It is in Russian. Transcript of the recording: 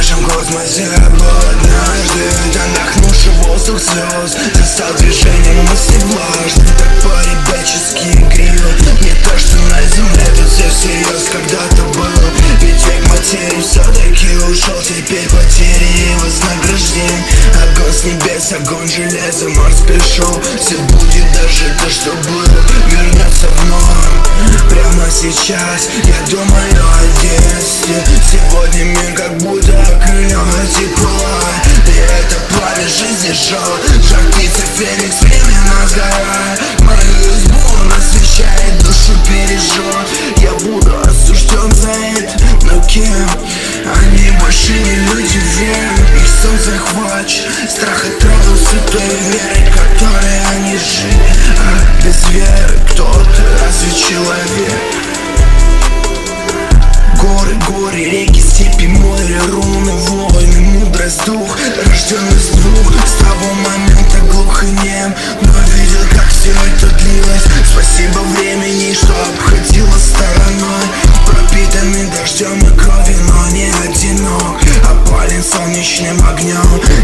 нашем космосе был однажды. Отдохнувший воздух слез застал движением мысли влажных. Так по-ребячески игриво, не то что на земле, тут все всерьез когда-то было. Ведь век материи все-таки ушел, теперь потери и вознаграждение. Огонь с небес, огонь железа, Марс пришел. Все будет, даже то, что было, вернется вновь. Прямо сейчас я думаю о детстве. Сегодня мир как будто окрылен тепла. И это пламя жизни жало, жар птицы феникс, временно сгорает. Мою избу он освещает, душу бережет. Я буду осужден за это, но кем? Они больше не люди, веры, их сон захвачен. Страх отравил святой верой, которой они жили. А без веры кто-то разве человек? Горы, горы, реки, степи, море, руны, войны, мудрость, дух, рожденный с двух. С того момента глух и нем, но видел, как все это длилось. Спасибо времени, что обходило стороной. Пропитанный дождем и кровью, но не одинок, опален солнечным огнем.